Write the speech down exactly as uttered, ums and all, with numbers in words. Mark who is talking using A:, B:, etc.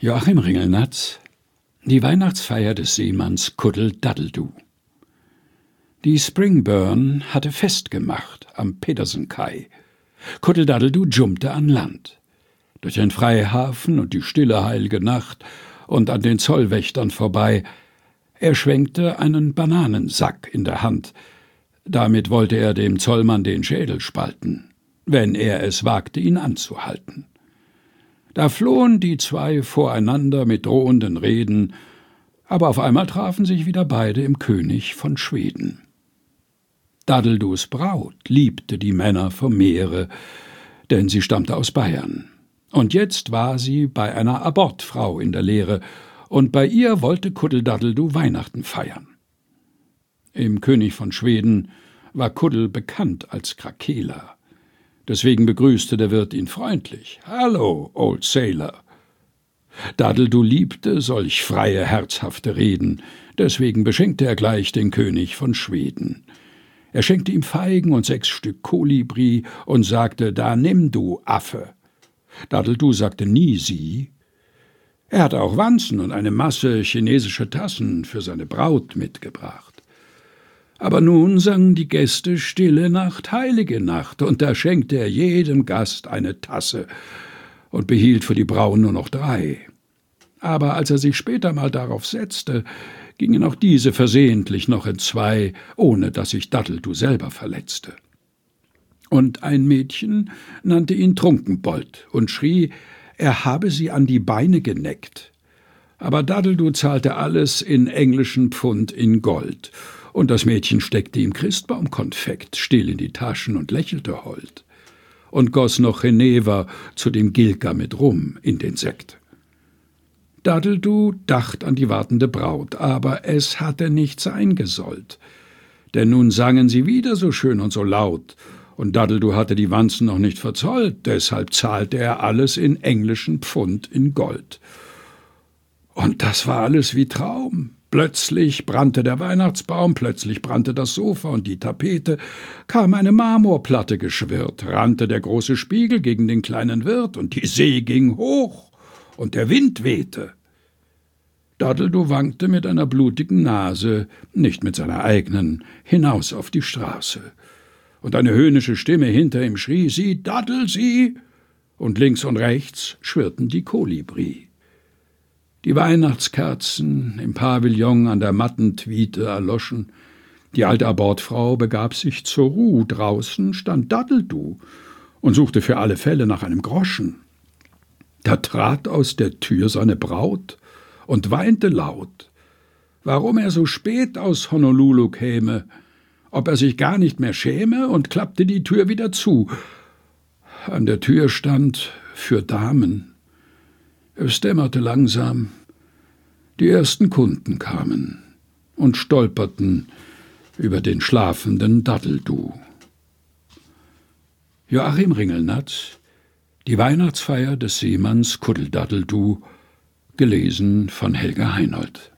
A: Joachim Ringelnatz. Die Weihnachtsfeier des Seemanns Kuddel-Daddeldu. Die Springburn hatte Fest gemacht am Petersen-Kai. Kuddel-Daddeldu jumpte an Land. Durch den Freihafen und die stille heilige Nacht und an den Zollwächtern vorbei. Er schwenkte einen Bananensack in der Hand. Damit wollte er dem Zollmann den Schädel spalten, wenn er es wagte, ihn anzuhalten. Da flohen die zwei voreinander mit drohenden Reden, aber auf einmal trafen sich wieder beide im König von Schweden. Dadeldus Braut liebte die Männer vom Meere, denn sie stammte aus Bayern. Und jetzt war sie bei einer Abortfrau in der Lehre, und bei ihr wollte Kuddel-Daddeldu Weihnachten feiern. Im König von Schweden war Kuddel bekannt als Krakeeler. Deswegen begrüßte der Wirt ihn freundlich. »Hallo, Old Sailor!« Daddeldu liebte solch freie, herzhafte Reden, deswegen beschenkte er gleich den König von Schweden. Er schenkte ihm Feigen und sechs Stück Kolibri und sagte, »Da nimm du, Affe!« Daddeldu sagte nie sie. Er hatte auch Wanzen und eine Masse chinesische Tassen für seine Braut mitgebracht. Aber nun sangen die Gäste Stille Nacht, heilige Nacht, und da schenkte er jedem Gast eine Tasse und behielt für die Brauen nur noch drei. Aber als er sich später mal darauf setzte, gingen auch diese versehentlich noch entzwei, ohne dass sich Daddeldu selber verletzte. Und ein Mädchen nannte ihn Trunkenbold und schrie, er habe sie an die Beine geneckt. Aber Daddeldu zahlte alles in englischen Pfund in Gold, und das Mädchen steckte ihm Christbaumkonfekt still in die Taschen und lächelte hold und goss noch Genever zu dem Gilka mit Rum in den Sekt. Daddeldu dacht an die wartende Braut, aber es hatte nicht sein gesollt, denn nun sangen sie wieder so schön und so laut, und Daddeldu hatte die Wanzen noch nicht verzollt, deshalb zahlte er alles in englischen Pfund in Gold. Und das war alles wie Traum. Plötzlich brannte der Weihnachtsbaum, plötzlich brannte das Sofa und die Tapete, kam eine Marmorplatte geschwirrt, rannte der große Spiegel gegen den kleinen Wirt, und die See ging hoch, und der Wind wehte. Daddeldu wankte mit einer blutigen Nase, nicht mit seiner eigenen, hinaus auf die Straße. Und eine höhnische Stimme hinter ihm schrie, »Sie, Daddel, Sie!« Und links und rechts schwirrten die Kolibri. Die Weihnachtskerzen im Pavillon an der matten Twiete erloschen. Die alte Abortfrau begab sich zur Ruh. Draußen stand Daddeldu und suchte für alle Fälle nach einem Groschen. Da trat aus der Tür seine Braut und weinte laut, warum er so spät aus Honolulu käme, ob er sich gar nicht mehr schäme, und klappte die Tür wieder zu. An der Tür stand »Für Damen«. Es dämmerte langsam. Die ersten Kunden kamen und stolperten über den schlafenden Daddeldu. Joachim Ringelnatz. Die Weihnachtsfeier des Seemanns Kuddel-Daddeldu, gelesen von Helga Heinold.